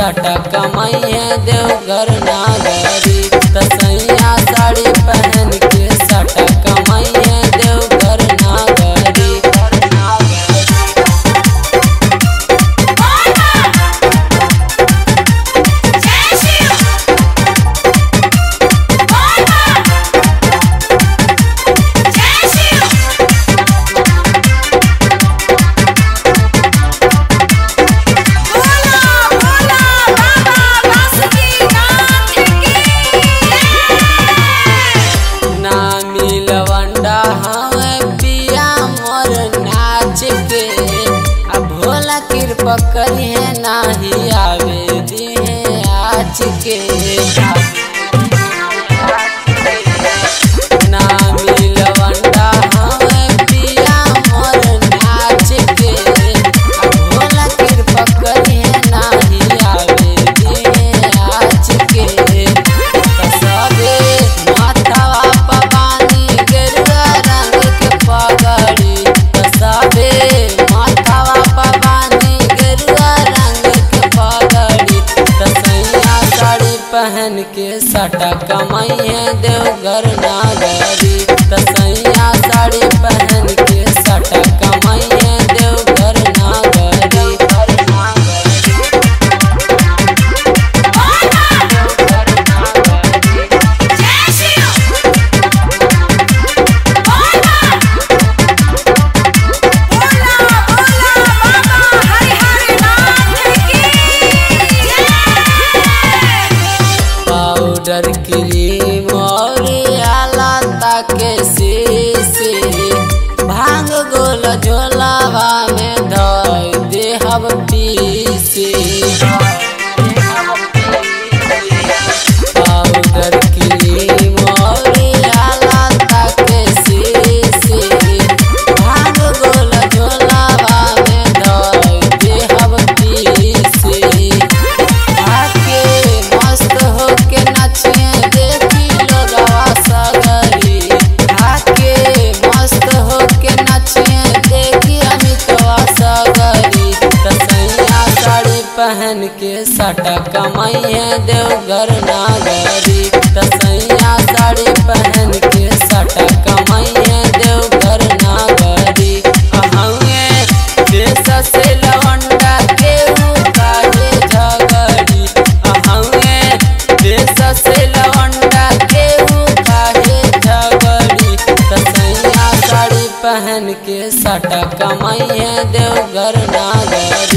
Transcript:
सटा कमाइए देवघर नागरी। तसैया साड़ी पहन के सटा कमाइए देवघर नागरी। पकड़िए नाही आवे दिए आज के नामी लवंडा हमें पिया मोर नाच के। भोला किर पकड़िए नाही आवे दिए आज के। सबे माथावा पवानी गेरुआ रंग के पगड़ी। सबे माथावा पवानी पहन के सटा कमाइए देवघर नागरी। तसैया साड़ी पहन के सटा कमाइए देवघर नागरी। पाउडर क्रीम और आला ताके शीशी भांग गोल झोलावा में धोई देहब पीसी। पाउडर क्रीम और आला ताके शीशी भांग गोल झोलावा में धोई देहब पीसी। आके मस्त होके नचिए देखी लोगवा सगरी। आके मस्त होके नचिए देखी अमितवा सगरी। तसैया साड़ी पहन के सटा कमाइए देवघर नागरी। तसैया साड़ी पहन के सटा कमाइए देवघर नागरी। अहंगे देश से लवंडा के काहे झगड़ी। अहंगे देश से लवंडा के काहे झगड़ी। तसैया साड़ी पहन के सटा कमाइए देवघर नागरी।